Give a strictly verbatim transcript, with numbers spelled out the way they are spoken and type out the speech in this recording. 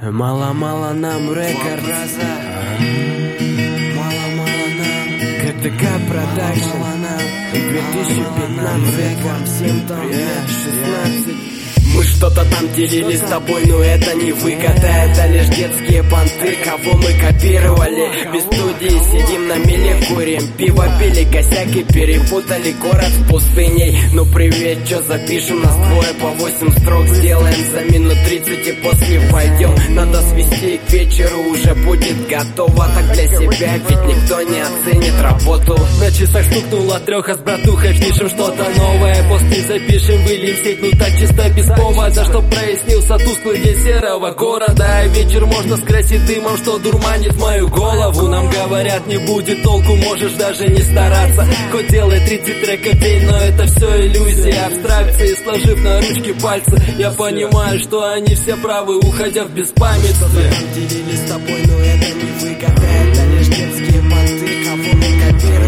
Мало-мало нам рекорд. Мало-мало нам КТК Продакшн. две тысячи пятнадцать, всем там шестнадцать. Мы что-то там делили с тобой, но это не выгода, это лишь детские понты, кого мы копировали. Без студии сидим на меле, курим, пиво пили, косяки перепутали, город с пустыней. Ну привет, чё запишем, нас двое по восемь строк сделаем за минут тридцать и после пойдем. Надо свести, к вечеру уже будет готово, так для себя, ведь никто не оценит работу. На часах стукнуло трех, а с братухой пишем что-то новое. Посты запишем, выльем в сеть, ну так чисто без повода, чтоб прояснился тусклый день серого города. А вечер можно скрасить дымом, что дурманит мою голову. Нам говорят, не будет толку, можешь даже не стараться. Хоть делай тридцать треков в день, но это все иллюзия, абстракции. Сложив на ручки пальцы, я понимаю, что они все правы, уходя в беспамятство. Делили с тобой, но это не выгода, это лишь детские понты, кого мы копировали.